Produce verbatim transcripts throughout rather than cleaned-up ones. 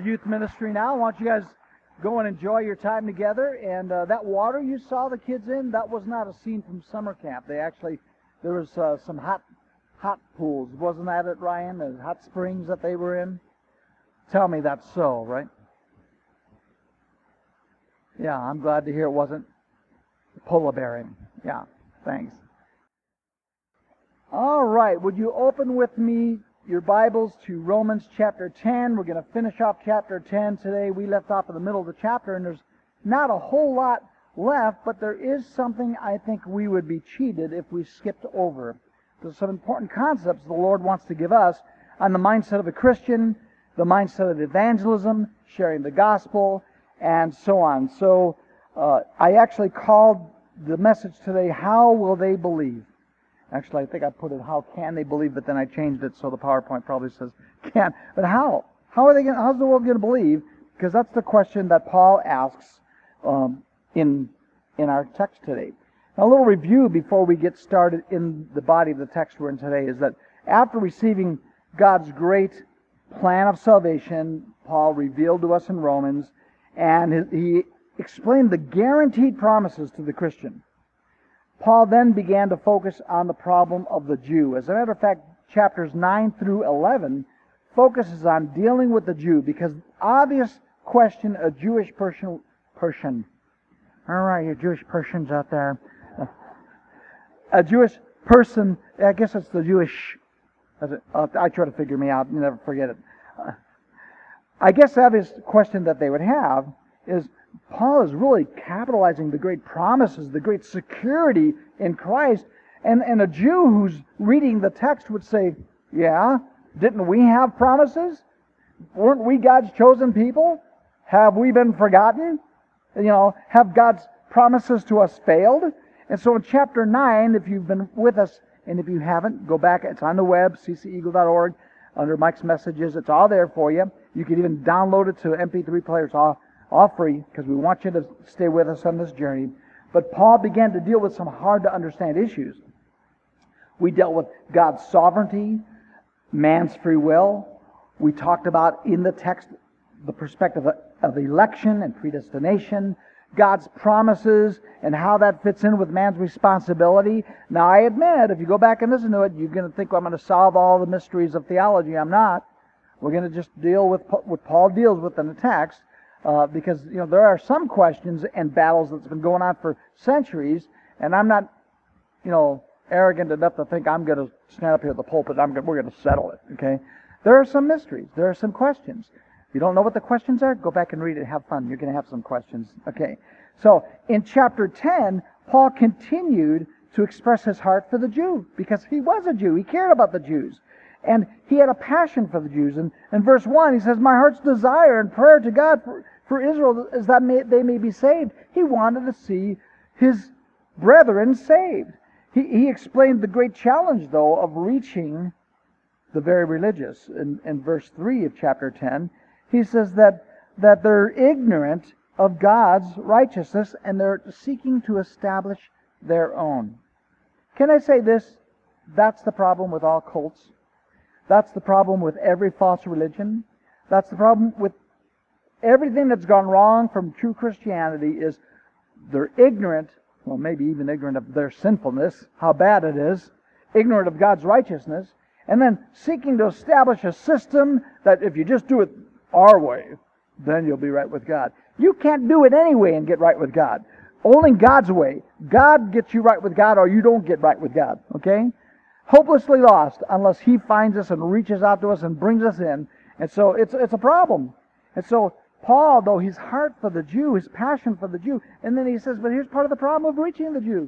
Youth ministry now. I want you guys go and enjoy your time together. And uh, that water you saw the kids in, that was not a scene from summer camp. They actually, there was uh, some hot, hot pools. Wasn't that it, Ryan? The hot springs that they were in. Tell me that's so, right? Yeah, I'm glad to hear it wasn't polar bearing. Yeah, thanks. All right, would you open with me your Bibles to Romans chapter ten. We're going to finish off chapter ten today. We left off in the middle of the chapter, and there's not a whole lot left, but there is something I think we would be cheated if we skipped over. There's some important concepts the Lord wants to give us on the mindset of a Christian, the mindset of evangelism, sharing the gospel, and so on. So uh, I actually called the message today, How Will They Believe? Actually, I think I put it, how can they believe, but then I changed it so the PowerPoint probably says can. But how? How are they going? How's the world going to believe? Because that's the question that Paul asks um, in in our text today. Now, a little review before we get started in the body of the text we're in today is that after receiving God's great plan of salvation, Paul revealed to us in Romans, and he explained the guaranteed promises to the Christian. Paul then began to focus on the problem of the Jew. As a matter of fact, chapters nine through eleven focuses on dealing with the Jew, because the obvious question a Jewish person, person, all right, you Jewish persons out there, a Jewish person, I guess it's the Jewish, uh, I try to figure me out, you never forget it. Uh, I guess the obvious question that they would have is, Paul is really capitalizing the great promises, the great security in Christ. And, and a Jew who's reading the text would say, yeah, didn't we have promises? Weren't we God's chosen people? Have we been forgotten? You know, have God's promises to us failed? And so in chapter nine, if you've been with us, and if you haven't, go back. It's on the web, c c eagle dot org, under Mike's Messages. It's all there for you. You can even download it to M P three players. All all free, because we want you to stay with us on this journey. But Paul began to deal with some hard-to-understand issues. We dealt with God's sovereignty, man's free will. We talked about, in the text, the perspective of, of election and predestination, God's promises, and how that fits in with man's responsibility. Now, I admit, if you go back and listen to it, you're going to think, well, I'm going to solve all the mysteries of theology. I'm not. We're going to just deal with what Paul deals with in the text. Uh, because you know there are some questions and battles that's been going on for centuries, and I'm not, you know, arrogant enough to think I'm going to stand up here at the pulpit. I'm gonna, we're going to settle it. Okay, there are some mysteries. There are some questions. If you don't know what the questions are, go back and read it. Have fun. You're going to have some questions. Okay, so in chapter ten, Paul continued to express his heart for the Jew, because he was a Jew. He cared about the Jews. And he had a passion for the Jews. And in verse one, he says, my heart's desire and prayer to God for, for Israel is that may, they may be saved. He wanted to see his brethren saved. He, he explained the great challenge, though, of reaching the very religious. In, in verse three of chapter ten, he says that, that they're ignorant of God's righteousness and they're seeking to establish their own. Can I say this? That's the problem with all cults. That's the problem with every false religion. That's the problem with everything that's gone wrong from true Christianity is they're ignorant, well, maybe even ignorant of their sinfulness, how bad it is, ignorant of God's righteousness, and then seeking to establish a system that if you just do it our way, then you'll be right with God. You can't do it anyway and get right with God. Only God's way. God gets you right with God, or you don't get right with God, okay? Hopelessly lost unless He finds us and reaches out to us and brings us in. And so it's it's a problem. And so Paul, though, his heart for the Jew, his passion for the Jew, and then he says, but here's part of the problem of reaching the Jew.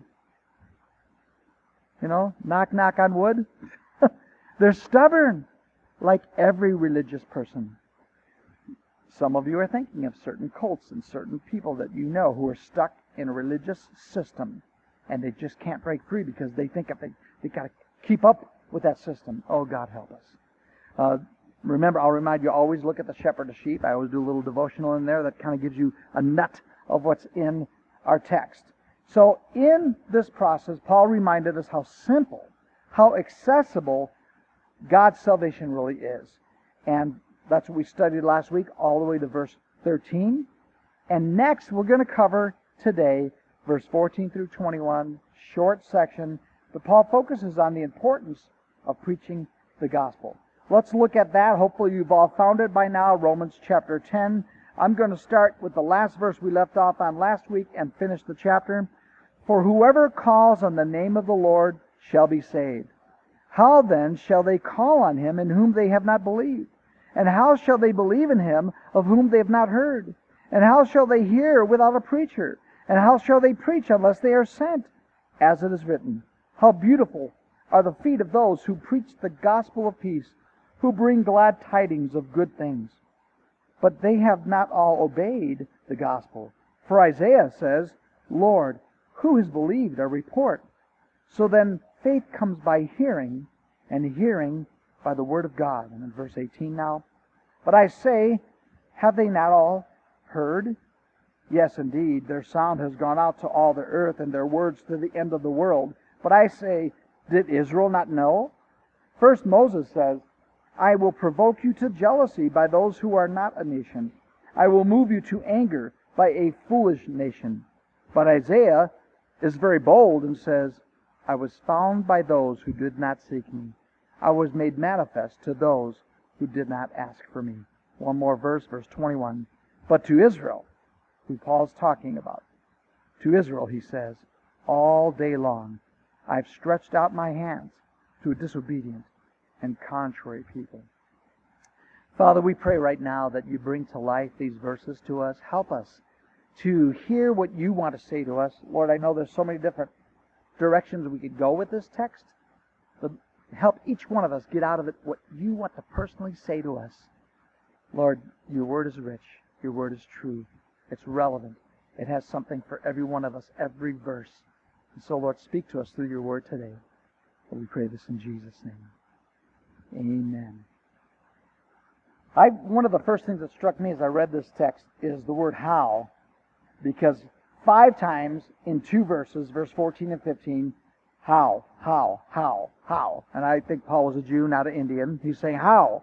You know, knock, knock on wood. They're stubborn, like every religious person. Some of you are thinking of certain cults and certain people that you know who are stuck in a religious system, and they just can't break free because they think if they they got to keep up with that system. Oh, God help us. Uh, remember, I'll remind you, always look at the shepherd of sheep. I always do a little devotional in there that kind of gives you a nut of what's in our text. So in this process, Paul reminded us how simple, how accessible God's salvation really is. And That's what we studied last week, all the way to verse thirteen. And next, we're going to cover today verse fourteen through twenty-one, short section, but Paul focuses on the importance of preaching the gospel. Let's look at that. Hopefully you've all found it by now, Romans chapter ten. I'm going to start with the last verse we left off on last week and finish the chapter. For whoever calls on the name of the Lord shall be saved. How then shall they call on him in whom they have not believed? And how shall they believe in him of whom they have not heard? And how shall they hear without a preacher? And how shall they preach unless they are sent? As it is written, how beautiful are the feet of those who preach the gospel of peace, who bring glad tidings of good things. But they have not all obeyed the gospel. For Isaiah says, Lord, who has believed our report? So then faith comes by hearing, and hearing by the word of God. And in verse eighteen now, but I say, have they not all heard? Yes, indeed, their sound has gone out to all the earth, and their words to the end of the world. But I say, did Israel not know? First Moses says, I will provoke you to jealousy by those who are not a nation. I will move you to anger by a foolish nation. But Isaiah is very bold and says, I was found by those who did not seek me. I was made manifest to those who did not ask for me. One more verse, verse twenty-one. But to Israel, who Paul's talking about, to Israel he says, all day long I've stretched out my hands to a disobedient and contrary people. Father, we pray right now that you bring to life these verses to us. Help us to hear what you want to say to us. Lord, I know there's so many different directions we could go with this text, but help each one of us get out of it what you want to personally say to us. Lord, your word is rich. Your word is true. It's relevant. It has something for every one of us, every verse. And so, Lord, speak to us through your word today. And we pray this in Jesus' name. Amen. I, one of the first things that struck me as I read this text is the word how, because five times in two verses, verse fourteen and fifteen, how, how, how, how. And I think Paul was a Jew, not an Indian. He's saying how.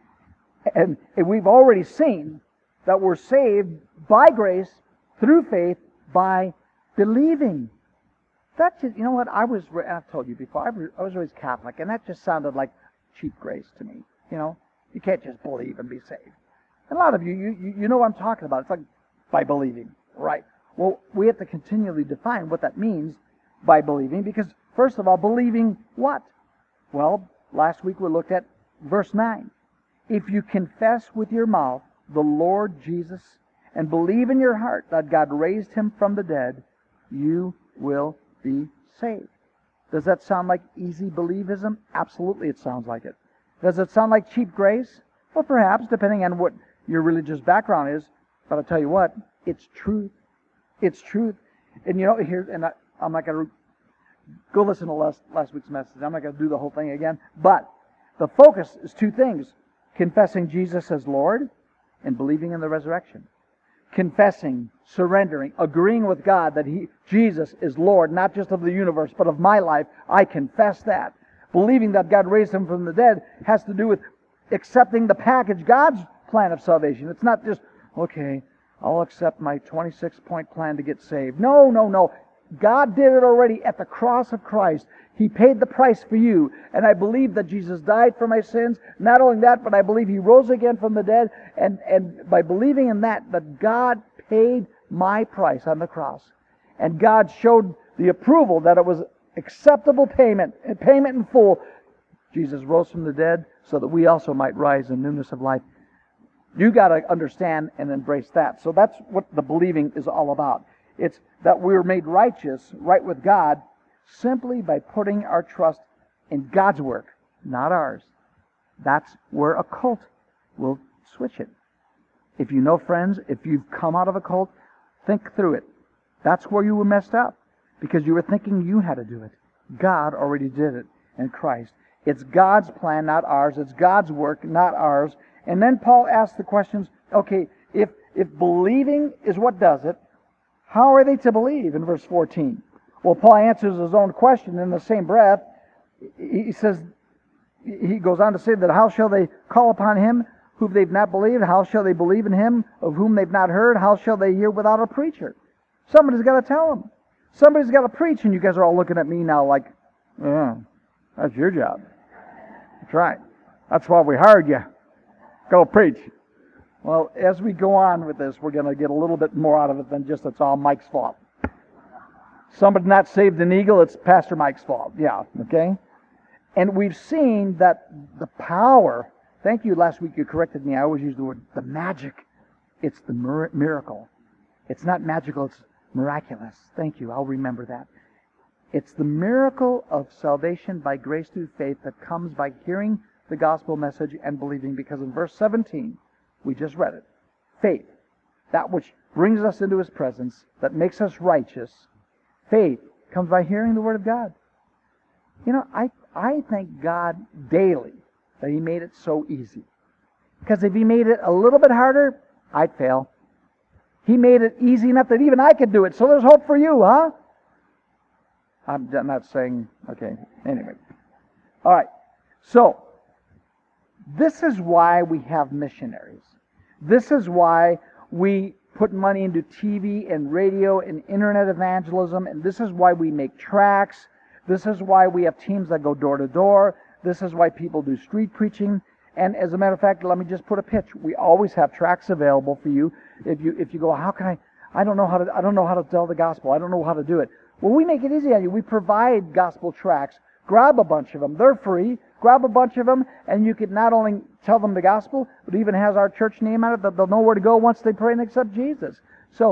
And, and we've already seen that we're saved by grace, through faith, by believing. That just, you know what, I was, I've told you before, I was, I was raised Catholic, and that just sounded like cheap grace to me. You know, you can't just believe and be saved. And a lot of you, you, you know what I'm talking about. It's like, by believing. Right. Well, we have to continually define what that means by believing, because, first of all, believing what? Well, last week we looked at verse nine. If you confess with your mouth the Lord Jesus and believe in your heart that God raised him from the dead, you will be saved. Does that sound like easy believism? Absolutely it sounds like it. Does it sound like cheap grace? Well, perhaps, depending on what your religious background is. But I'll tell you what, it's truth. It's truth. And you know, here, and I, I'm not going to go listen to last, last week's message. I'm not going to do the whole thing again. But the focus is two things. Confessing Jesus as Lord and believing in the resurrection. Confessing, surrendering, agreeing with God that He, Jesus is Lord, not just of the universe, but of my life. I confess that. Believing that God raised Him from the dead has to do with accepting the package, God's plan of salvation. It's not just, okay, I'll accept my twenty-six point plan to get saved. No, no, no. God did it already at the cross of Christ. He paid the price for you. And I believe that Jesus died for my sins. Not only that, but I believe He rose again from the dead. And, and by believing in that, that God paid my price on the cross. And God showed the approval that it was acceptable payment, payment in full. Jesus rose from the dead so that we also might rise in newness of life. You got to understand and embrace that. So that's what the believing is all about. It's that we're made righteous, right with God, simply by putting our trust in God's work, not ours. That's where a cult will switch it. If you know friends, if you've come out of a cult, think through it. That's where you were messed up, because you were thinking you had to do it. God already did it in Christ. It's God's plan, not ours. It's God's work, not ours. And then Paul asks the questions, okay, if, if believing is what does it, how are they to believe in verse fourteen? Well, Paul answers his own question in the same breath. He says, he goes on to say that how shall they call upon Him whom they've not believed? How shall they believe in him of whom they've not heard? How shall they hear without a preacher? Somebody's got to tell them. Somebody's got to preach, and you guys are all looking at me now like, yeah, that's your job. That's right. That's why we hired you. Go preach. Well, as we go on with this, we're going to get a little bit more out of it than just it's all Mike's fault. Somebody not saved an eagle, it's Pastor Mike's fault. Yeah, okay? And we've seen that the power, thank you, last week you corrected me, I always use the word, the magic. It's the mir- miracle. It's not magical, it's miraculous. Thank you, I'll remember that. It's the miracle of salvation by grace through faith that comes by hearing the gospel message and believing, because in verse seventeen, we just read it. Faith, that which brings us into His presence, that makes us righteous, faith comes by hearing the Word of God. You know, I, I thank God daily that He made it so easy. Because if He made it a little bit harder, I'd fail. He made it easy enough that even I could do it, so there's hope for you, huh? I'm not saying, okay, anyway. All right, so this is why we have missionaries. This is why we put money into T V and radio and internet evangelism, and this is why we make tracts. This is why we have teams that go door to door. This is why people do street preaching. And as a matter of fact, let me just put a pitch. We always have tracts available for you. If you if you go, how can I? I don't know how to. I don't know how to tell the gospel. I don't know how to do it. Well, we make it easy on you. We provide gospel tracts. Grab a bunch of them. They're free. Grab a bunch of them, and you can not only tell them the gospel, but even has our church name on it, that they'll know where to go once they pray and accept Jesus. So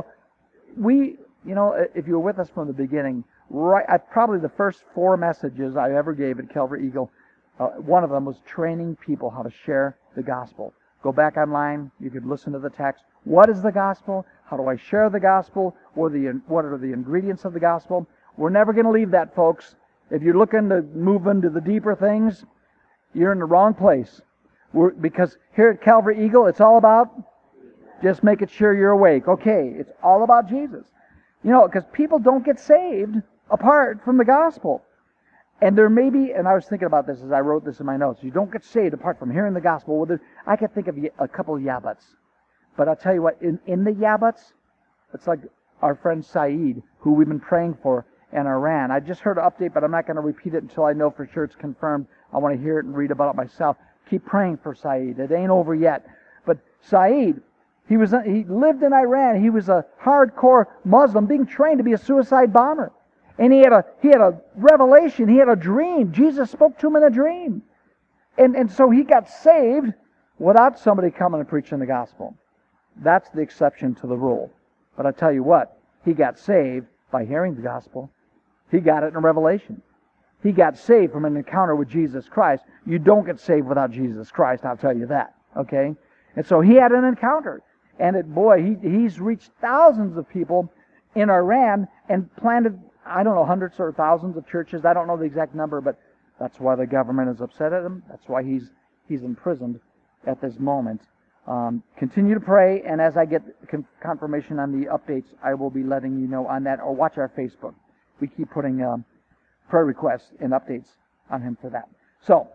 we, you know, if you were with us from the beginning, right, I, probably the first four messages I ever gave at Calvary Eagle, uh, one of them was training people how to share the gospel. Go back online. You could listen to the text. What is the gospel? How do I share the gospel? What are the, what are the ingredients of the gospel? We're never going to leave that, folks. If you're looking to move into the deeper things, you're in the wrong place. We're, because here at Calvary Eagle, it's all about just making sure you're awake. Okay, it's all about Jesus. You know, because people don't get saved apart from the gospel. And there may be, and I was thinking about this as I wrote this in my notes, you don't get saved apart from hearing the gospel. Well, there, I could think of a couple of yabbats. But I'll tell you what, in, in the yabbats, it's like our friend Saeed, who we've been praying for in Iran. I just heard an update, but I'm not going to repeat it until I know for sure it's confirmed. I want to hear it and read about it myself. Keep praying for Saeed. It ain't over yet. But Saeed, he was he lived in Iran. He was a hardcore Muslim being trained to be a suicide bomber. And he had a he had a revelation. He had a dream. Jesus spoke to him in a dream. And, and so he got saved without somebody coming and preaching the gospel. That's the exception to the rule. But I tell you what, he got saved by hearing the gospel. He got it in a revelation. He got saved from an encounter with Jesus Christ. You don't get saved without Jesus Christ, I'll tell you that. Okay? And so he had an encounter. And it, boy, he he's reached thousands of people in Iran and planted, I don't know, hundreds or thousands of churches. I don't know the exact number, but that's why the government is upset at him. That's why he's he's imprisoned at this moment. Um, continue to pray, and as I get con- confirmation on the updates, I will be letting you know on that, or watch our Facebook. We keep putting um, prayer requests and updates on him for that. So,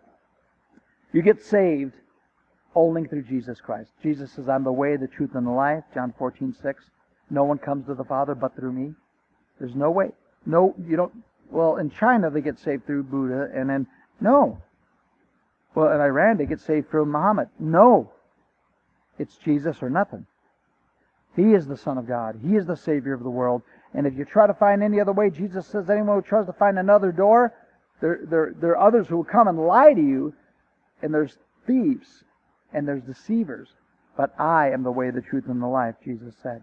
you get saved only through Jesus Christ. Jesus says, I'm the way, the truth, and the life. John fourteen six. No one comes to the Father but through me. There's no way. No, you don't. Well, in China, they get saved through Buddha, and then, no. Well, in Iran, they get saved through Muhammad. No. It's Jesus or nothing. He is the Son of God. He is the Savior of the world. And if you try to find any other way, Jesus says anyone who tries to find another door, there, there, there are others who will come and lie to you, and there's thieves, and there's deceivers. But I am the way, the truth, and the life, Jesus said.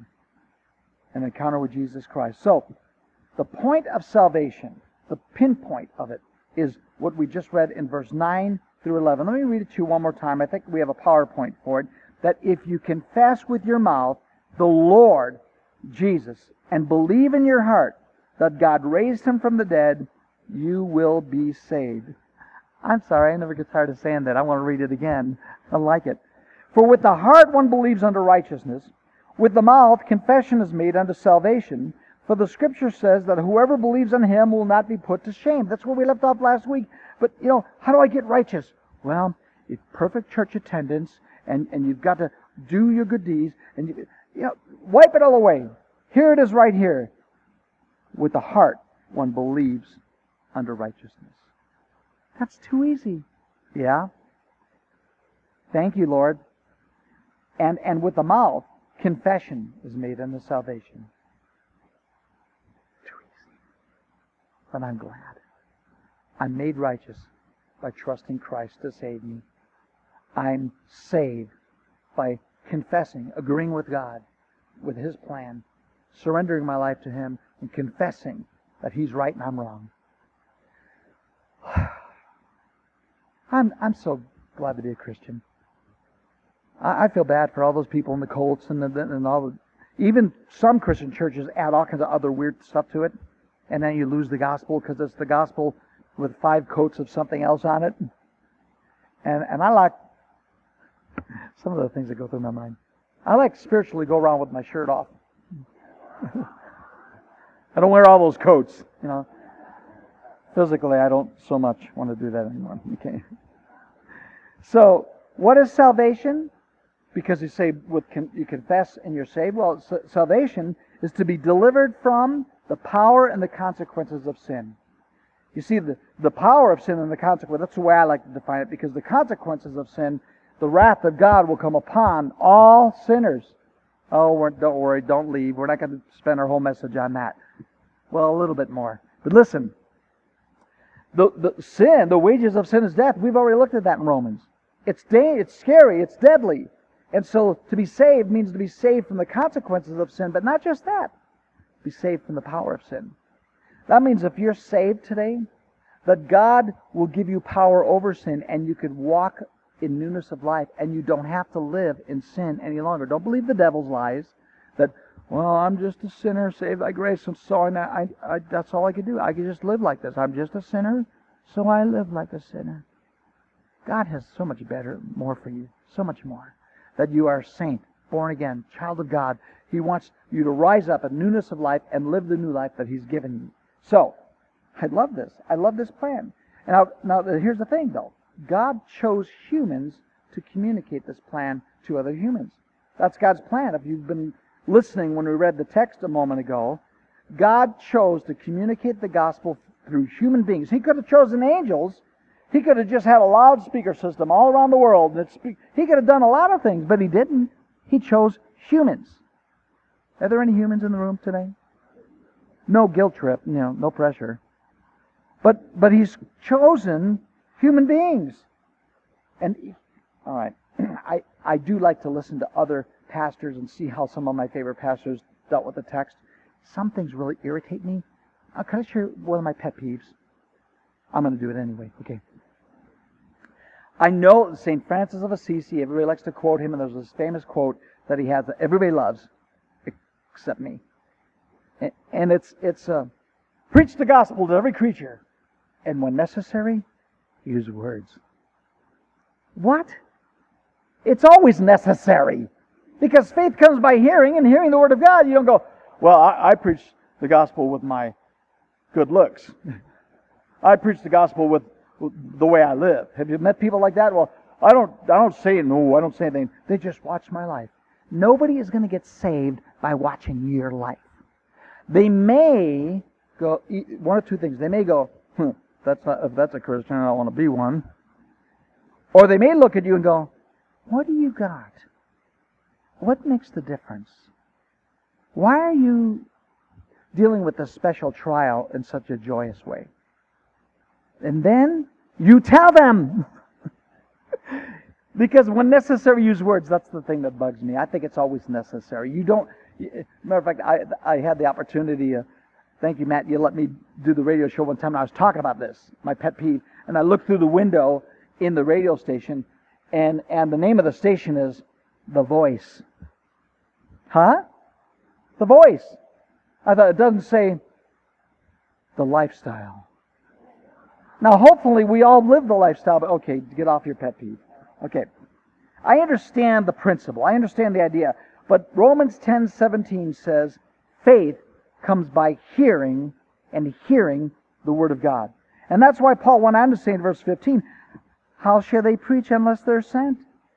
An encounter with Jesus Christ. So, the point of salvation, the pinpoint of it, is what we just read in verse nine through eleven. Let me read it to you one more time. I think we have a PowerPoint for it. That if you confess with your mouth the Lord Jesus and believe in your heart that God raised Him from the dead, you will be saved. I'm sorry, I never get tired of saying that. I want to read it again. I like it. For with the heart one believes unto righteousness, with the mouth confession is made unto salvation. For the Scripture says that whoever believes in Him will not be put to shame. That's where we left off last week. But, you know, how do I get righteous? Well, it's perfect church attendance, and, and you've got to do your good deeds, and you, you know, wipe it all away. Here it is right here. With the heart, one believes unto righteousness. That's too easy. Yeah? Thank you, Lord. And and with the mouth, confession is made unto salvation. Too easy. But I'm glad. I'm made righteous by trusting Christ to save me. I'm saved by confessing, agreeing with God, with His plan, surrendering my life to Him, and confessing that He's right and I'm wrong. I'm I'm so glad to be a Christian. I, I feel bad for all those people in the cults and the, and all the, even some Christian churches add all kinds of other weird stuff to it, and then you lose the gospel because it's the gospel with five coats of something else on it. And and I like some of the things that go through my mind. I like spiritually go around with my shirt off. I don't wear all those coats, you know. Physically, I don't so much want to do that anymore. Okay. So, what is salvation? Because you say with you confess and you're saved. Well, salvation is to be delivered from the power and the consequences of sin. You see, the, the power of sin and the consequence, that's the way I like to define it, because the consequences of sin, the wrath of God will come upon all sinners. Oh, we're, don't worry, don't leave. We're not going to spend our whole message on that. Well, a little bit more. But listen, the, the sin, the wages of sin is death. We've already looked at that in Romans. It's da- it's scary, it's deadly. And so to be saved means to be saved from the consequences of sin, but not just that. Be saved from the power of sin. That means if you're saved today, that God will give you power over sin and you can walk in newness of life and you don't have to live in sin any longer. Don't believe the devil's lies that, well, I'm just a sinner saved by grace, and so I, I, I, that's all I can do. I can just live like this. I'm just a sinner, so I live like a sinner. God has so much better, more for you, so much more. That you are a saint, born again, child of God. He wants you to rise up in newness of life and live the new life that He's given you. So, I love this. I love this plan. And now, now here's the thing, though. God chose humans to communicate this plan to other humans. That's God's plan. If you've been listening when we read the text a moment ago, God chose to communicate the gospel through human beings. He could have chosen angels. He could have just had a loudspeaker system all around the world. And speak, he could have done a lot of things, but He didn't. He chose humans. Are there any humans in the room today? No guilt trip, you know, no pressure. But but He's chosen human beings. And, all right, I, I do like to listen to other pastors and see how some of my favorite pastors dealt with the text. Some things really irritate me. Uh, can I share one of my pet peeves? I'm going to do it anyway. Okay. I know Saint Francis of Assisi, everybody likes to quote him, and there's this famous quote that he has that everybody loves, except me. And it's, it's uh, preach the gospel to every creature, and when necessary, use words. What? It's always necessary. Because faith comes by hearing, and hearing the Word of God. You don't go, well, I, I preach the gospel with my good looks. I preach the gospel with the way I live. Have you met people like that? Well, I don't I don't say no, I don't say anything. They just watch my life. Nobody is going to get saved by watching your life. They may go, one of two things. They may go, hmm, that's not, if that's a Christian, I don't want to be one. Or they may look at you and go, what do you got? What makes the difference? Why are you dealing with this special trial in such a joyous way? And then you tell them. Because when necessary, use words. That's the thing that bugs me. I think it's always necessary. You don't... Matter of fact, I I had the opportunity... Uh, thank you, Matt. You let me do the radio show one time, and I was talking about this, my pet peeve. And I looked through the window in the radio station, and, and the name of the station is The Voice. Huh? The Voice. I thought it doesn't say The Lifestyle. Now, hopefully, we all live the lifestyle, but okay, get off your pet peeve. Okay. I understand the principle. I understand the idea. But Romans ten seventeen says, faith comes by hearing, and hearing the Word of God. And that's why Paul went on to say in verse fifteen, how shall they preach unless they're sent?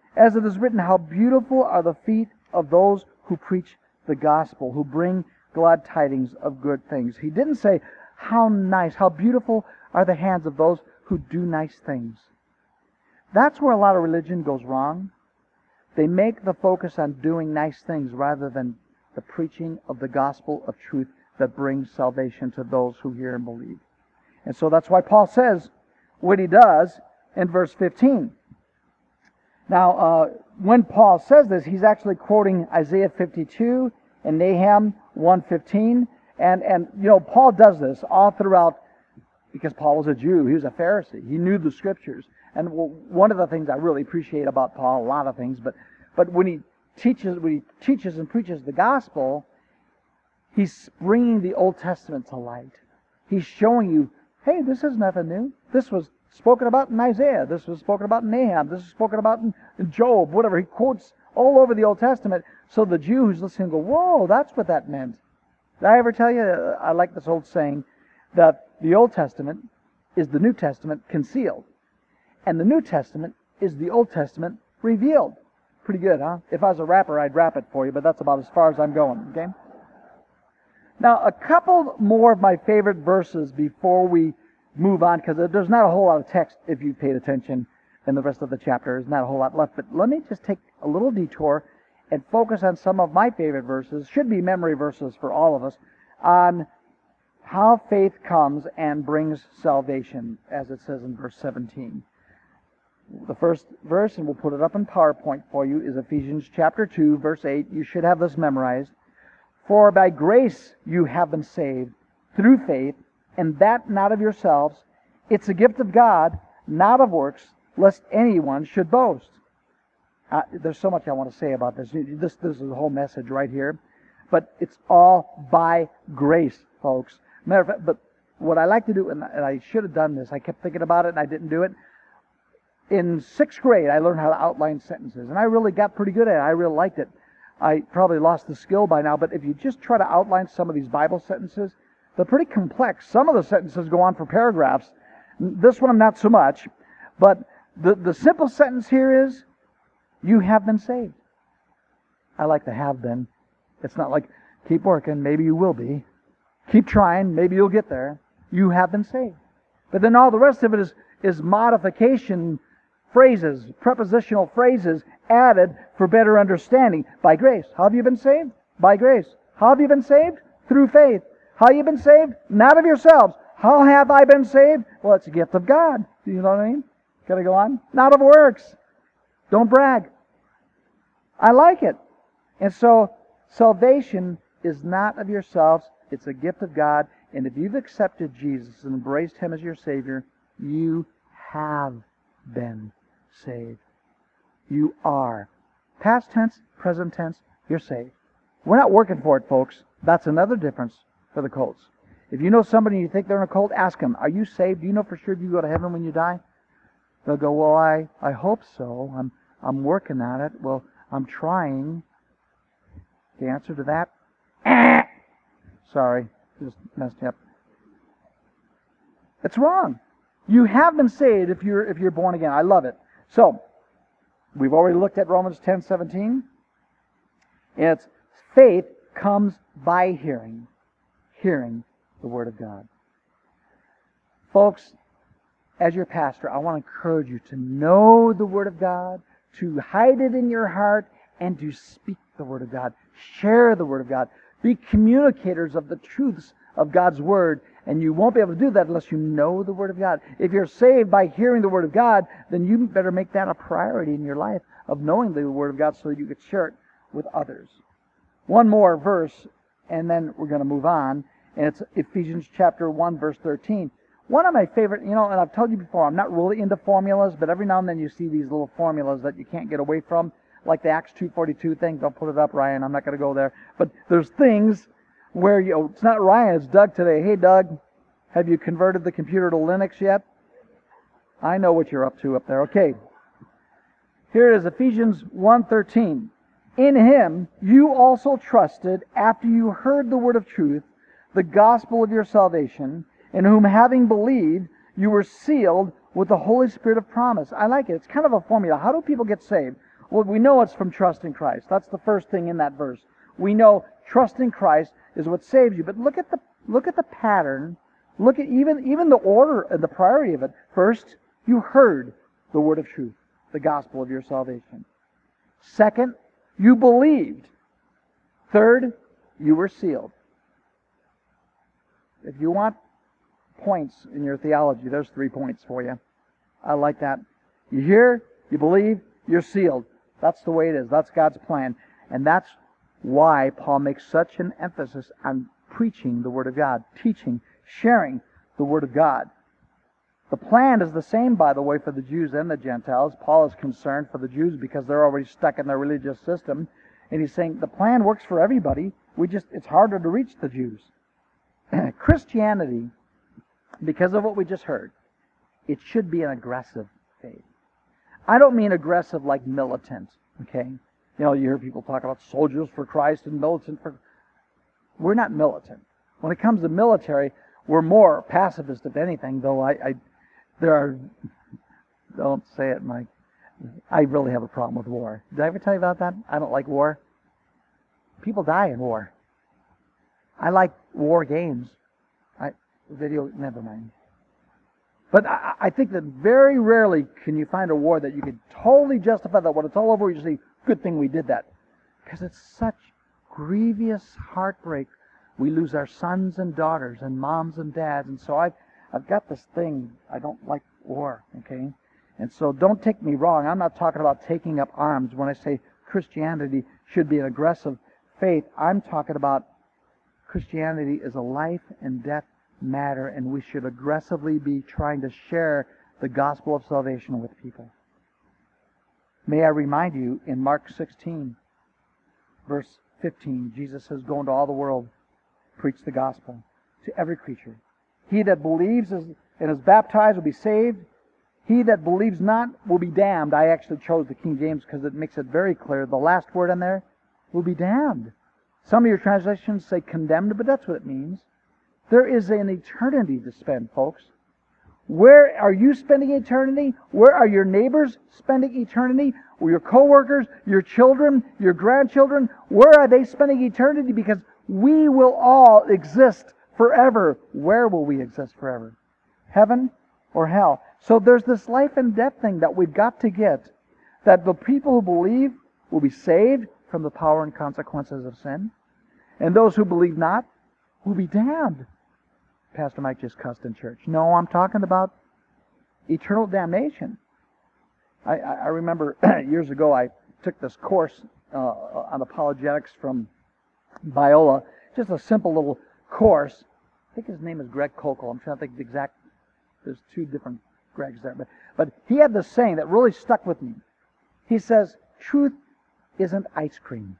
As it is written, how beautiful are the feet of those who preach the gospel, who bring glad tidings of good things. He didn't say, how nice, how beautiful are the hands of those who do nice things. That's where a lot of religion goes wrong. They make the focus on doing nice things rather than the preaching of the gospel of truth that brings salvation to those who hear and believe. And so that's why Paul says what he does in verse fifteen. Now, uh, when Paul says this, he's actually quoting Isaiah fifty-two and Nahum one fifteen. And, and, you know, Paul does this all throughout, because Paul was a Jew. He was a Pharisee. He knew the Scriptures. And one of the things I really appreciate about Paul, a lot of things, but but when he teaches, when he teaches and preaches the gospel, he's bringing the Old Testament to light. He's showing you, hey, this is nothing new. This was spoken about in Isaiah. This was spoken about in Nahum. This was spoken about in, in Job, whatever. He quotes all over the Old Testament. So the Jew who's listening go, whoa, that's what that meant. Did I ever tell you, I like this old saying, that the Old Testament is the New Testament concealed. And the New Testament is the Old Testament revealed. Pretty good, huh? If I was a rapper, I'd rap it for you, but that's about as far as I'm going, okay? Now, a couple more of my favorite verses before we move on, because there's not a whole lot of text, if you paid attention, in the rest of the chapter. There's not a whole lot left, but let me just take a little detour and focus on some of my favorite verses, should be memory verses for all of us, on how faith comes and brings salvation, as it says in verse seventeen. The first verse, and we'll put it up in PowerPoint for you, is Ephesians chapter two, verse eight. You should have this memorized. For by grace you have been saved, through faith, and that not of yourselves. It's a gift of God, not of works, lest anyone should boast. Uh, there's so much I want to say about this. This, this is the whole message right here. But it's all by grace, folks. Matter of fact, but what I like to do, and I should have done this, I kept thinking about it and I didn't do it. In sixth grade, I learned how to outline sentences, and I really got pretty good at it. I really liked it. I probably lost the skill by now, but if you just try to outline some of these Bible sentences, they're pretty complex. Some of the sentences go on for paragraphs. This one, not so much. But the, the simple sentence here is, you have been saved. I like the have been. It's not like, keep working, maybe you will be. Keep trying, maybe you'll get there. You have been saved. But then all the rest of it is, is modification phrases, prepositional phrases added for better understanding. By grace. How have you been saved? By grace. How have you been saved? Through faith. How have you been saved? Not of yourselves. How have I been saved? Well, it's a gift of God. Do you know what I mean? Can I go on? Not of works. Don't brag. I like it. And so, salvation is not of yourselves. It's a gift of God. And if you've accepted Jesus and embraced Him as your Savior, you have been saved. You are. Past tense, present tense, you're saved. We're not working for it, folks. That's another difference for the cults. If you know somebody and you think they're in a cult, ask them, are you saved? Do you know for sure you go to heaven when you die? They'll go, well, I, I hope so. I'm I'm working at it. Well, I'm trying. The answer to that? Sorry, just messed you up. It's wrong. You have been saved if you're if you're born again. I love it. So, we've already looked at Romans ten seventeen. It's faith comes by hearing, hearing the Word of God. Folks, as your pastor, I want to encourage you to know the Word of God, to hide it in your heart, and to speak the Word of God. Share the Word of God. Be communicators of the truths of God's Word, and you won't be able to do that unless you know the Word of God. If you're saved by hearing the Word of God, then you better make that a priority in your life of knowing the Word of God so that you can share it with others. One more verse, and then we're going to move on, and it's Ephesians chapter one, verse thirteen. One of my favorite, you know, and I've told you before, I'm not really into formulas, but every now and then you see these little formulas that you can't get away from, like the Acts two forty-two thing. Don't put it up, Ryan. I'm not going to go there. But there's things where, you know, it's not Ryan, it's Doug today. Hey, Doug, have you converted the computer to Linux yet? I know what you're up to up there. Okay. Here it is, Ephesians one thirteen. In Him you also trusted after you heard the word of truth, the gospel of your salvation, in whom having believed, you were sealed with the Holy Spirit of promise. I like it. It's kind of a formula. How do people get saved? Well, we know it's from trust in Christ. That's the first thing in that verse. We know trust in Christ is what saves you. But look at the look at the pattern. Look at even even the order and the priority of it. First, you heard the word of truth, the gospel of your salvation. Second, you believed. Third, you were sealed. If you want points in your theology, there's three points for you. I like that. You hear, you believe, you're sealed. That's the way it is. That's God's plan. And that's why Paul makes such an emphasis on preaching the Word of God, teaching, sharing the Word of God. The plan is the same, by the way, for the Jews and the Gentiles. Paul is concerned for the Jews because they're already stuck in their religious system. And he's saying the plan works for everybody. We just it's harder to reach the Jews. Christianity, because of what we just heard, it should be an aggressive faith. I don't mean aggressive like militant, okay? You know, you hear people talk about soldiers for Christ and militant for... We're not militant. When it comes to military, we're more pacifist, if anything, though I... I there are... Don't say it, Mike. I really have a problem with war. Did I ever tell you about that? I don't like war. People die in war. I like war games. I video, never mind. But I, I think that very rarely can you find a war that you could totally justify that when it's all over, you say, good thing we did that. Because it's such grievous heartbreak. We lose our sons and daughters and moms and dads. And so I've, I've got this thing. I don't like war, okay? And so don't take me wrong. I'm not talking about taking up arms. When I say Christianity should be an aggressive faith, I'm talking about Christianity is a life and death matter, and we should aggressively be trying to share the gospel of salvation with people. May I remind you, in Mark sixteen, verse fifteen, Jesus says, go into all the world, preach the gospel to every creature. He that believes and is baptized will be saved. He that believes not will be damned. I actually chose the King James because it makes it very clear. The last word in there, will be damned. Some of your translations say condemned, but that's what it means. There is an eternity to spend, folks. Where are you spending eternity? Where are your neighbors spending eternity? Or your coworkers, your children, your grandchildren? Where are they spending eternity? Because we will all exist forever. Where will we exist forever? Heaven or hell? So there's this life and death thing that we've got to get. That the people who believe will be saved from the power and consequences of sin. And those who believe not will be damned. Pastor Mike just cussed in church. No, I'm talking about eternal damnation. I, I, I remember years ago I took this course uh, on apologetics from Biola. Just a simple little course. I think his name is Greg Kokel. I'm trying to think the exact... There's two different Gregs there. But, but he had this saying that really stuck with me. He says, truth isn't ice cream.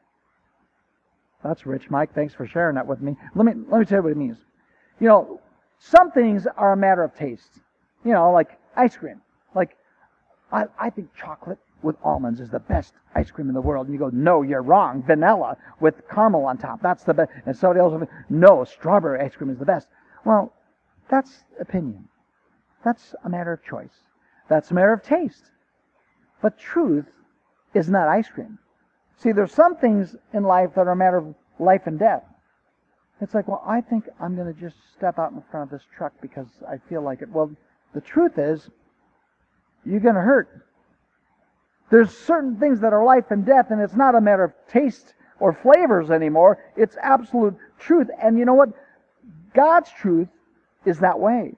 That's rich, Mike. Thanks for sharing that with me. Let me let me tell you what it means. You know, some things are a matter of taste. You know, like ice cream. Like, I, I think chocolate with almonds is the best ice cream in the world. And you go, no, you're wrong. Vanilla with caramel on top. That's the best. And somebody else will be, no, strawberry ice cream is the best. Well, that's opinion. That's a matter of choice. That's a matter of taste. But truth is not ice cream. See, there's some things in life that are a matter of life and death. It's like, well, I think I'm going to just step out in front of this truck because I feel like it. Well, the truth is, you're going to hurt. There's certain things that are life and death, and it's not a matter of taste or flavors anymore. It's absolute truth. And you know what? God's truth is that way.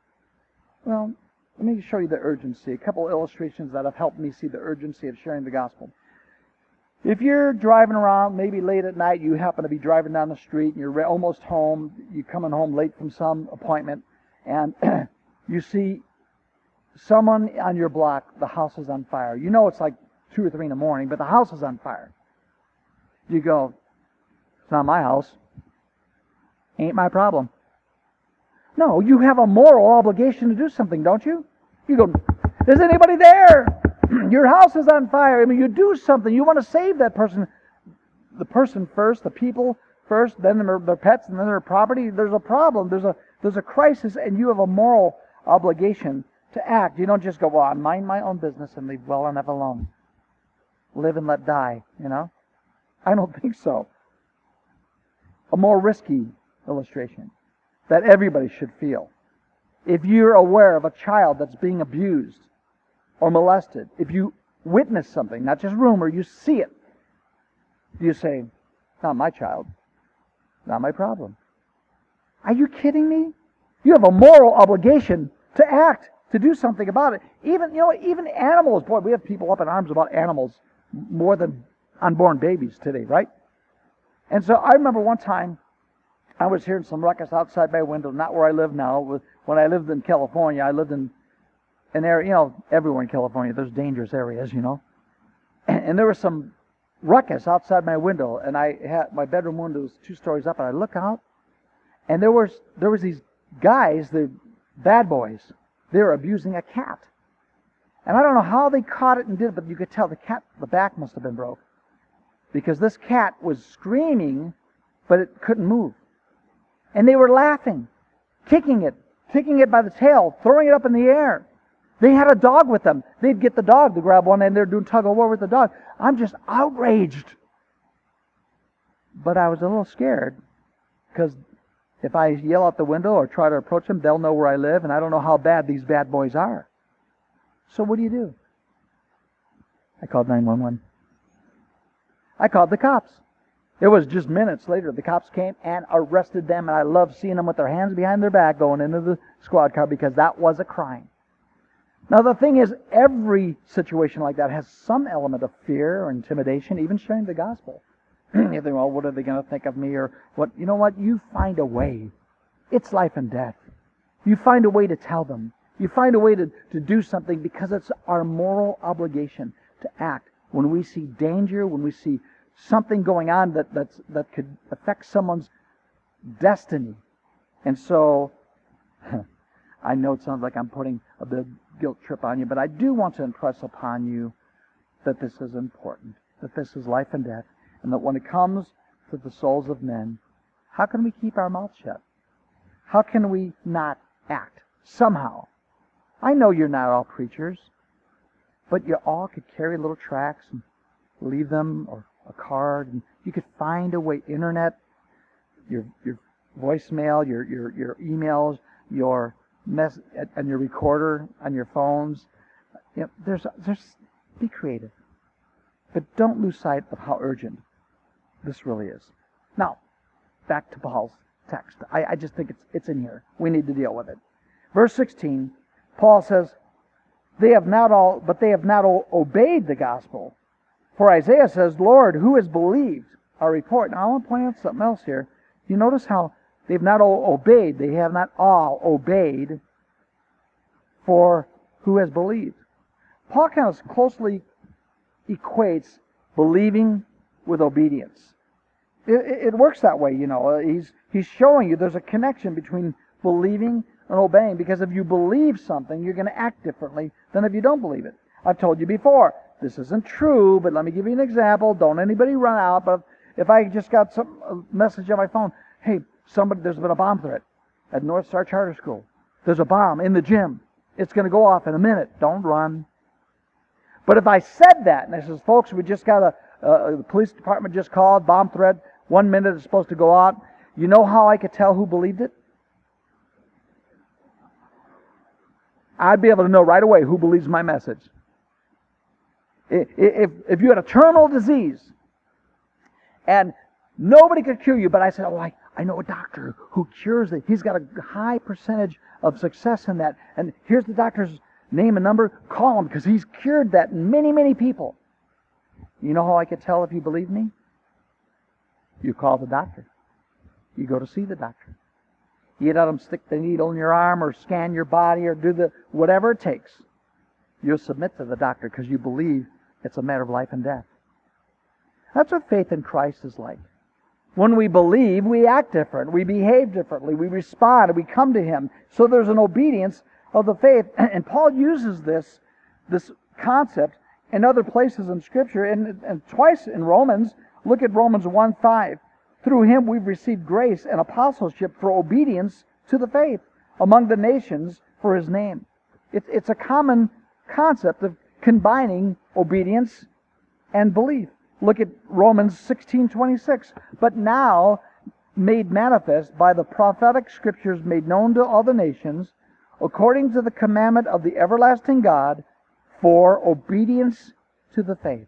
Well, let me show you the urgency. A couple of illustrations that have helped me see the urgency of sharing the gospel. If you're driving around, maybe late at night, you happen to be driving down the street, and you're almost home, you're coming home late from some appointment, and you see someone on your block, the house is on fire. You know it's like two or three in the morning, but the house is on fire. You go, it's not my house. Ain't my problem. No, you have a moral obligation to do something, don't you? You go, is anybody there? Your house is on fire. I mean, you do something. You want to save that person. The person first, the people first, then their, their pets, and then their property. There's a problem. There's a there's a crisis, and you have a moral obligation to act. You don't just go, well, I mind my own business and leave well enough alone. live and let die, you know? I don't think so. A more risky illustration that everybody should feel. If you're aware of a child that's being abused or molested, if you witness something, not just rumor, you see it, do you say, not my child, not my problem? Are you kidding me? You have a moral obligation to act, to do something about it. Even, you know, even animals, boy, we have people up in arms about animals more than unborn babies today, right? And so I remember one time I was hearing some ruckus outside my window, not where I live now. When I lived in California, I lived in an area, you know, everywhere in California, there's dangerous areas, you know. And, and there was some ruckus outside my window, and I had my bedroom window was two stories up, and I look out, and there was there was these guys, the bad boys, they were abusing a cat. And I don't know how they caught it and did it, but you could tell the cat, the back must have been broke. Because this cat was screaming, but it couldn't move. And they were laughing, kicking it, kicking it by the tail, throwing it up in the air. They had a dog with them. They'd get the dog to grab one, and they're doing tug-of-war with the dog. I'm just outraged. But I was a little scared, because if I yell out the window or try to approach them, they'll know where I live, and I don't know how bad these bad boys are. So what do you do? I called nine one one. I called the cops. It was just minutes later. The cops came and arrested them, and I love seeing them with their hands behind their back going into the squad car because that was a crime. Now the thing is, every situation like that has some element of fear or intimidation, even sharing the gospel. You think, well, what are they going to think of me? Or what? You know what? You find a way. It's life and death. You find a way to tell them. You find a way to, to do something because it's our moral obligation to act. When we see danger, when we see something going on that that's, that could affect someone's destiny. And so, I know it sounds like I'm putting a big guilt trip on you, but I do want to impress upon you that this is important, that this is life and death, and that when it comes to the souls of men, how can we keep our mouth shut? How can we not act somehow? I know you're not all preachers, but you all could carry little tracts and leave them, or a card, and you could find a way. Internet, your your voicemail, your your your emails, your mess, and your recorder on your phones. You know, there's there's be creative, but don't lose sight of how urgent this really is. Now, back to Paul's text. I, I just think it's it's in here. We need to deal with it. Verse sixteen, Paul says, "They have not all, but they have not all obeyed the gospel." For Isaiah says, "Lord, who has believed our report?" Now I want to point out something else here. You notice how they've not all obeyed. They have not all obeyed. For who has believed? Paul kind of closely equates believing with obedience. It, it, it works that way, you know. He's he's showing you there's a connection between believing and obeying. Because if you believe something, you're going to act differently than if you don't believe it. I've told you before, this isn't true, but let me give you an example. Don't anybody run out. But if I just got some a message on my phone, hey, somebody, there's been a bomb threat at North Star Charter School. There's a bomb in the gym. It's going to go off in a minute. Don't run. But if I said that, and I says, folks, we just got a, uh, the police department just called, bomb threat, one minute it's supposed to go out. You know how I could tell who believed it? I'd be able to know right away who believes my message. If, if you had a terminal disease and nobody could cure you, but I said, oh, I, I know a doctor who cures it. He's got a high percentage of success in that. And here's the doctor's name and number. Call him because he's cured that in many, many people. You know how I could tell if you believe me? You call the doctor. You go to see the doctor. You let them stick the needle in your arm or scan your body or do the whatever it takes. You'll submit to the doctor because you believe it's a matter of life and death. That's what faith in Christ is like. When we believe, we act different. We behave differently. We respond. We come to Him. So there's an obedience of the faith. And Paul uses this, this concept in other places in Scripture. And, and twice in Romans, look at Romans one five. Through Him we've received grace and apostleship for obedience to the faith among the nations for His name. It's, it's a common concept of combining obedience and belief. Look at Romans sixteen twenty-six. But now made manifest by the prophetic scriptures made known to all the nations, according to the commandment of the everlasting God, for obedience to the faith.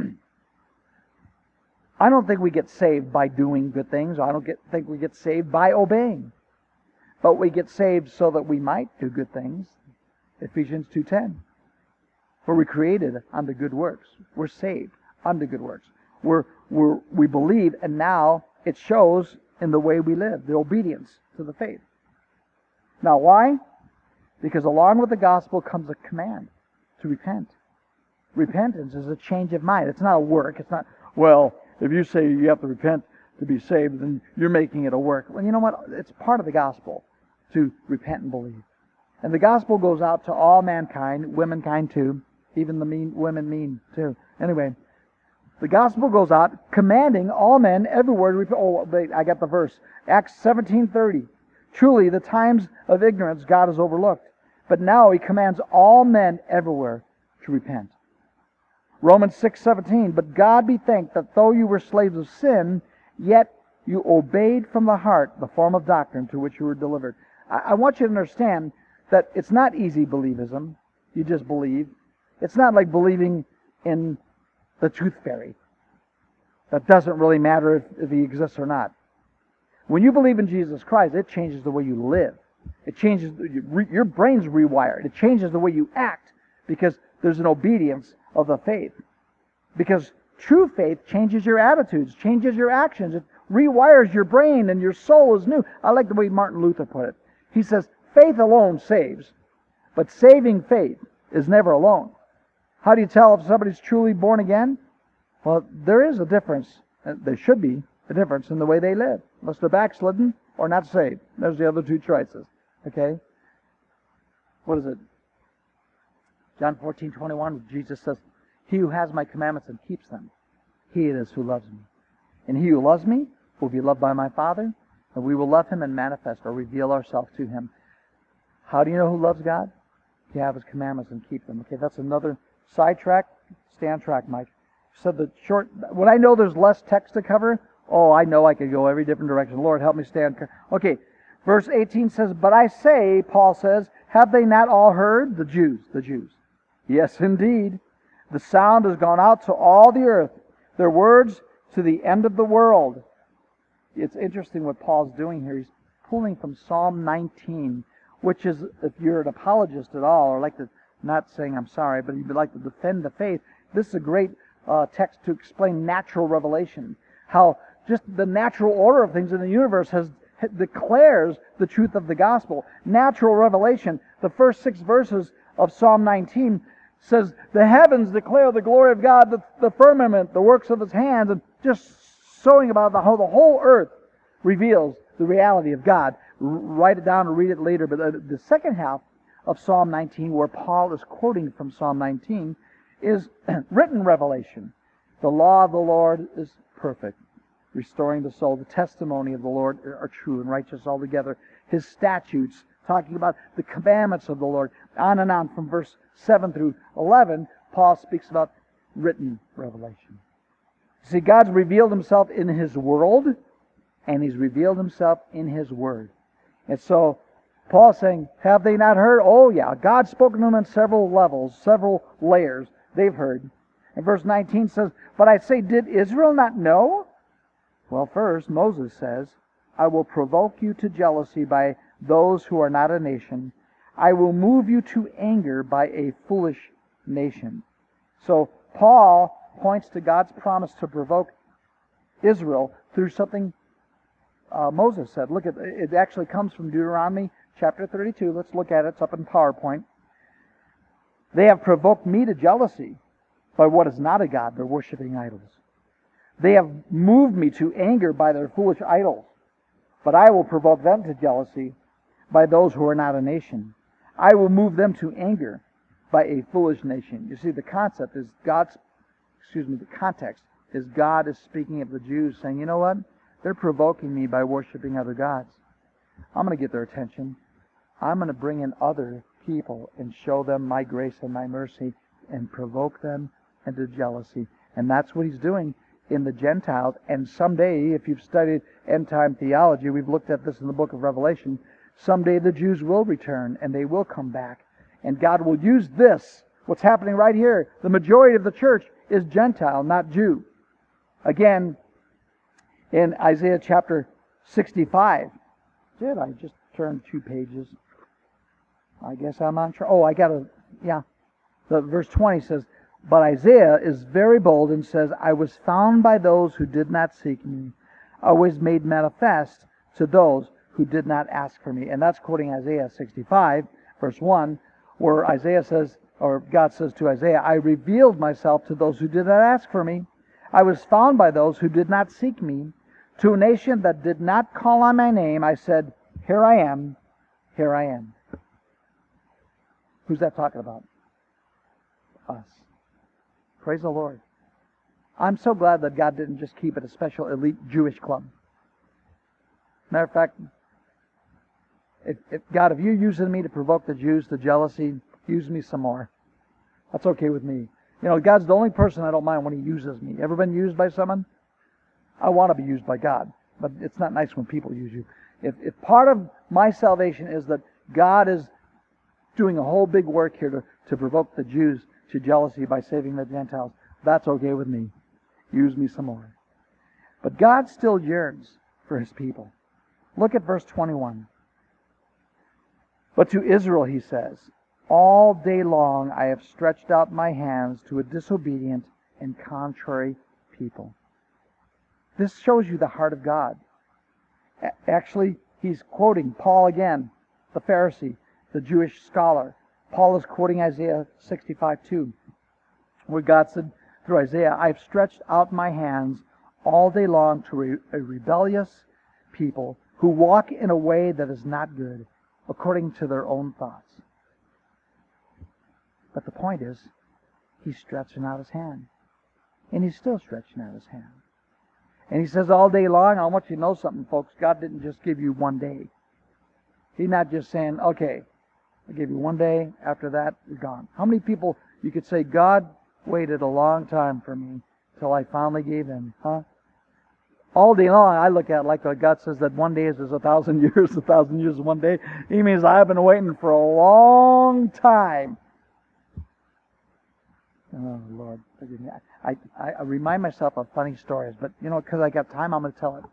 I don't think we get saved by doing good things. I don't get, think we get saved by obeying. But we get saved so that we might do good things. Ephesians two ten. For we created unto good works. We're saved unto good works. We're, we're, we believe, and now it shows in the way we live, the obedience to the faith. Now why? Because along with the gospel comes a command to repent. Repentance is a change of mind. It's not a work. It's not, well, if you say you have to repent to be saved, then you're making it a work. Well, you know what? It's part of the gospel to repent and believe. And the gospel goes out to all mankind, womankind too. Even the mean women mean too. Anyway, the gospel goes out commanding all men everywhere to repent. Oh, wait, I got the verse. Acts seventeen thirty. Truly, the times of ignorance God has overlooked, but now He commands all men everywhere to repent. Romans six seventeen. But God be thanked that though you were slaves of sin, yet you obeyed from the heart the form of doctrine to which you were delivered. I, I want you to understand that it's not easy believism. You just believe. It's not like believing in the tooth fairy. That doesn't really matter if, if he exists or not. When you believe in Jesus Christ, it changes the way you live. It changes, your brain's rewired. It changes the way you act because there's an obedience of the faith. Because true faith changes your attitudes, changes your actions. It rewires your brain and your soul is new. I like the way Martin Luther put it. He says, faith alone saves, but saving faith is never alone. How do you tell if somebody's truly born again? Well, there is a difference. There should be a difference in the way they live. Unless they're backslidden or not saved. There's the other two choices. Okay? What is it? John fourteen twenty-one, Jesus says, He who has my commandments and keeps them, he it is who loves me. And he who loves me will be loved by my Father, and we will love him and manifest or reveal ourselves to him. How do you know who loves God? You have his commandments and keep them. Okay, that's another sidetrack. Stay on track, Mike. So the short, when I know there's less text to cover, oh, I know I could go every different direction. Lord, help me stay on. Okay, verse eighteen says, But I say, Paul says, have they not all heard? The Jews, the Jews. Yes, indeed. The sound has gone out to all the earth, their words to the end of the world. It's interesting what Paul's doing here. He's pulling from Psalm nineteen, which is, if you're an apologist at all, or like to, not saying I'm sorry, but you'd like to defend the faith, this is a great uh, text to explain natural revelation. How just the natural order of things in the universe has declares the truth of the gospel. Natural revelation. The first six verses of Psalm nineteen says, the heavens declare the glory of God, the, the firmament, the works of his hands, and just showing about the whole, the whole earth reveals the reality of God. R- write it down and read it later. But the, the second half of Psalm nineteen, where Paul is quoting from Psalm nineteen, is written revelation. The law of the Lord is perfect, restoring the soul. The testimony of the Lord are true and righteous altogether. His statutes, talking about the commandments of the Lord. On and on from verse seven through eleven, Paul speaks about written revelation. See, God's revealed himself in his world, and he's revealed himself in his word. And so, Paul's saying, have they not heard? Oh yeah, God's spoken to them on several levels, several layers. They've heard. And verse nineteen says, but I say, did Israel not know? Well, first, Moses says, I will provoke you to jealousy by those who are not a nation. I will move you to anger by a foolish nation. So, Paul points to God's promise to provoke Israel through something uh, Moses said. Look, at it actually comes from Deuteronomy chapter thirty-two. Let's look at it. It's up in PowerPoint. They have provoked me to jealousy by what is not a God. They're worshiping idols. They have moved me to anger by their foolish idols. But I will provoke them to jealousy by those who are not a nation. I will move them to anger by a foolish nation. You see, the concept is God's, excuse me, the context is God is speaking of the Jews, saying, you know what? They're provoking me by worshiping other gods. I'm going to get their attention. I'm going to bring in other people and show them my grace and my mercy and provoke them into jealousy. And that's what he's doing in the Gentiles. And someday, if you've studied end-time theology, we've looked at this in the book of Revelation, someday the Jews will return and they will come back. And God will use this, what's happening right here. The majority of the church is Gentile, not Jew. Again, in Isaiah chapter sixty-five. Did I just turn two pages? I guess I'm on track. Oh, I got to, yeah. The verse twenty says, but Isaiah is very bold and says, I was found by those who did not seek me. I was made manifest to those who did not ask for me. And that's quoting Isaiah sixty-five, verse one, where Isaiah says, or God says to Isaiah, I revealed myself to those who did not ask for me. I was found by those who did not seek me. To a nation that did not call on my name, I said, here I am, here I am. Who's that talking about? Us. Praise the Lord. I'm so glad that God didn't just keep it a special elite Jewish club. Matter of fact, if, if God, if you're using me to provoke the Jews to jealousy, use me some more. That's okay with me. You know, God's the only person I don't mind when He uses me. Ever been used by someone? I want to be used by God, but it's not nice when people use you. If, if part of my salvation is that God is doing a whole big work here to, to provoke the Jews to jealousy by saving the Gentiles, that's okay with me. Use me some more. But God still yearns for His people. Look at verse twenty-one. But to Israel He says, all day long I have stretched out my hands to a disobedient and contrary people. This shows you the heart of God. Actually, he's quoting Paul again, the Pharisee, the Jewish scholar. Paul is quoting Isaiah sixty-five two, where God said through Isaiah, I've stretched out my hands all day long to a rebellious people who walk in a way that is not good, according to their own thoughts. But the point is, he's stretching out his hand. And he's still stretching out his hand. And he says all day long, I want you to know something, folks. God didn't just give you one day. He's not just saying, okay, I give you one day, after that, you're gone. How many people you could say, God waited a long time for me till I finally gave in, huh? All day long, I look at it like God says that one day is as a thousand years, a thousand years is one day. He means I've been waiting for a long time. Oh, Lord, forgive me. I, I, I remind myself of funny stories, but, you know, because I got time, I'm going to tell it.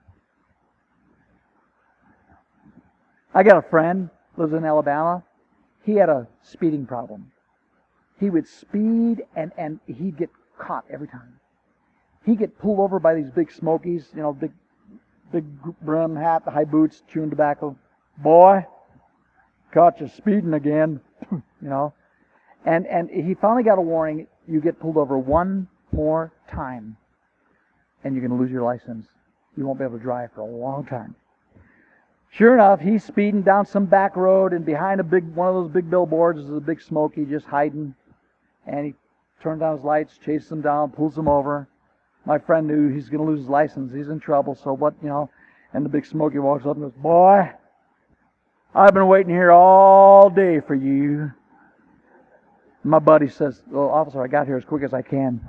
I got a friend, lives in Alabama. He had a speeding problem. He would speed, and, and he'd get caught every time. He'd get pulled over by these big smokies, you know, big big brim hat, the high boots, chewing tobacco. Boy, caught you speeding again, you know. And and he finally got a warning, you get pulled over one more time, and you're going to lose your license. You won't be able to drive for a long time. Sure enough, he's speeding down some back road, and behind a big one of those big billboards is a big smoky just hiding. And he turns on his lights, chases him down, pulls him over. My friend knew he's going to lose his license. He's in trouble, so what, you know. And the big smoky walks up and goes, boy, I've been waiting here all day for you. My buddy says, well, officer, I got here as quick as I can.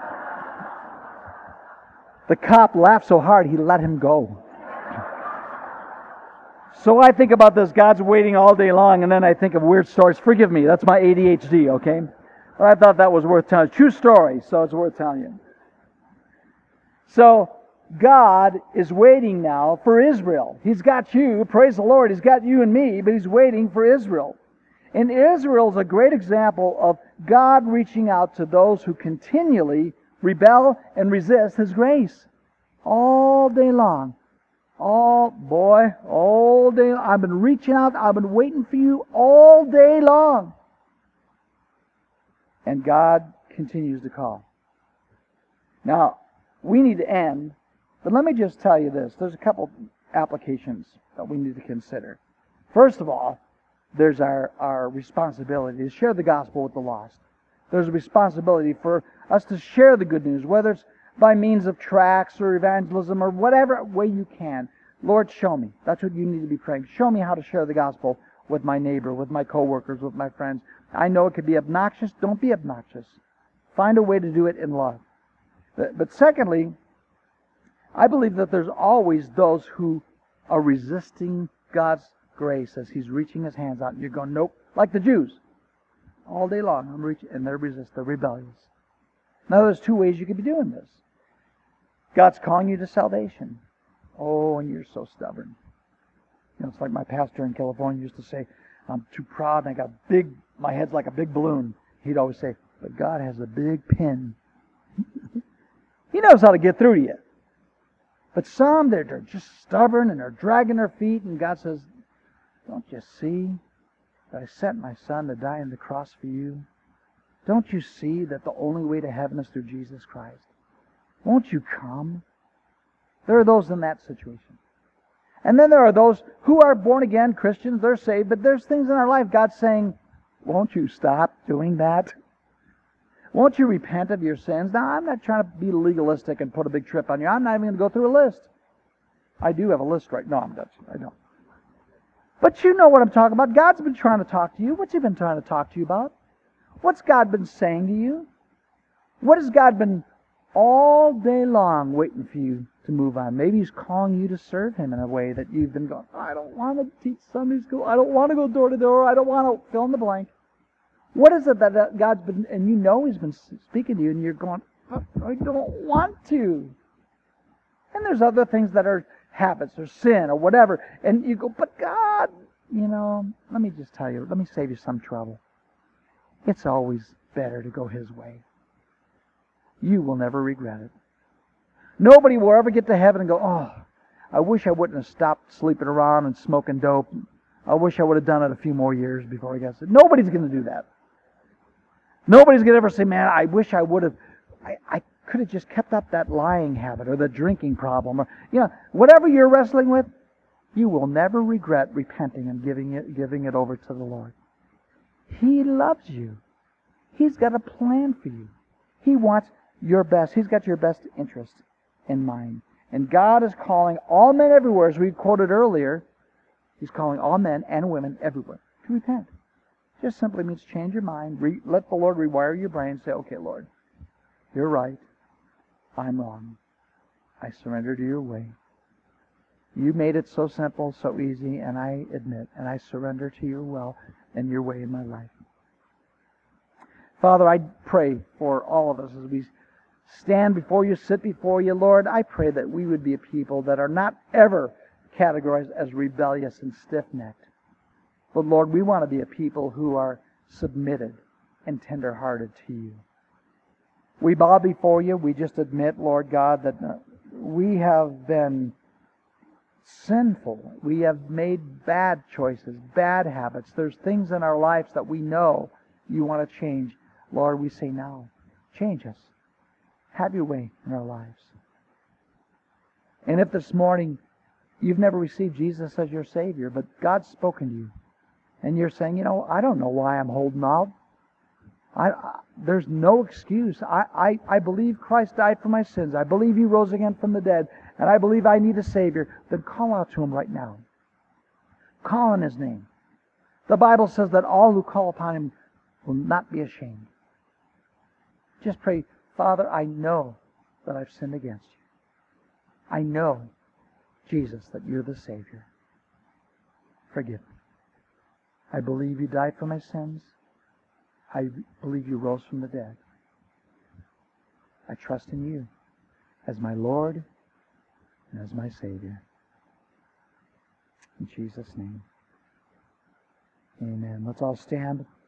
The cop laughed so hard he let him go. So I think about this, God's waiting all day long, and then I think of weird stories. Forgive me, that's my A D H D, okay? But I thought that was worth telling. True story, so it's worth telling you. So God is waiting now for Israel. He's got you, praise the Lord, He's got you and me, but He's waiting for Israel. And Israel is a great example of God reaching out to those who continually rebel and resist His grace. All day long. All, boy, all day long. I've been reaching out, I've been waiting for you all day long. And God continues to call. Now, we need to end, but let me just tell you this. There's a couple applications that we need to consider. First of all, there's our, our responsibility to share the gospel with the lost. There's a responsibility for us to share the good news, whether it's by means of tracts or evangelism or whatever way you can. Lord, show me. That's what you need to be praying. Show me how to share the gospel with my neighbor, with my coworkers, with my friends. I know it could be obnoxious. Don't be obnoxious. Find a way to do it in love. But, but secondly, I believe that there's always those who are resisting God's grace as He's reaching His hands out, and you're going, nope, like the Jews. All day long, I'm reaching, and they're resist, they're rebellious. Now, there's two ways you could be doing this. God's calling you to salvation. Oh, and you're so stubborn. You know, it's like my pastor in California used to say, I'm too proud, and I got big, my head's like a big balloon. He'd always say, but God has a big pin. He knows how to get through to you. But some, they're, they're just stubborn, and they're dragging their feet, and God says, don't you see that I sent my Son to die on the cross for you? Don't you see that the only way to heaven is through Jesus Christ? Won't you come? There are those in that situation. And then there are those who are born-again Christians, they're saved, but there's things in our life God's saying, won't you stop doing that? Won't you repent of your sins? Now, I'm not trying to be legalistic and put a big trip on you. I'm not even going to go through a list. I do have a list right now. No, I'm not. I don't. But you know what I'm talking about. God's been trying to talk to you. What's He been trying to talk to you about? What's God been saying to you? What has God been all day long waiting for you to move on? Maybe He's calling you to serve Him in a way that you've been going, I don't want to teach Sunday school. I don't want to go door to door. I don't want to fill in the blank. What is it that God's been, and you know He's been speaking to you, and you're going, I don't want to. And there's other things that are habits or sin or whatever, and you go, but God, you know, let me just tell you, let me save you some trouble. It's always better to go His way. You will never regret it. Nobody will ever get to heaven and go, oh, I wish I wouldn't have stopped sleeping around and smoking dope. I wish I would have done it a few more years before I got sick. Nobody's going to do that. Nobody's going to ever say, man, I wish I would have, I, I could have just kept up that lying habit or the drinking problem. Or, you know, whatever you're wrestling with, you will never regret repenting and giving it, giving it over to the Lord. He loves you. He's got a plan for you. He wants your best. He's got your best interest in mind. And God is calling all men everywhere, as we quoted earlier, He's calling all men and women everywhere to repent. Just simply means change your mind. Re- let the Lord rewire your brain. Say, okay, Lord, you're right. I'm wrong. I surrender to your way. You made it so simple, so easy, and I admit, and I surrender to your will and your way in my life. Father, I pray for all of us as we stand before you, sit before you, Lord. I pray that we would be a people that are not ever categorized as rebellious and stiff-necked. But Lord, we want to be a people who are submitted and tender-hearted to you. We bow before you. We just admit, Lord God, that we have been sinful. We have made bad choices, bad habits. There's things in our lives that we know you want to change. Lord, we say now, change us. Have your way in our lives. And if this morning you've never received Jesus as your Savior, but God's spoken to you, and you're saying, you know, I don't know why I'm holding out. I, I, there's no excuse. I, I, I believe Christ died for my sins. I believe He rose again from the dead. And I believe I need a Savior. Then call out to Him right now. Call on His name. The Bible says that all who call upon Him will not be ashamed. Just pray, Father, I know that I've sinned against you. I know, Jesus, that you're the Savior. Forgive me. I believe you died for my sins. I believe you rose from the dead. I trust in you as my Lord and as my Savior. In Jesus' name, amen. Let's all stand.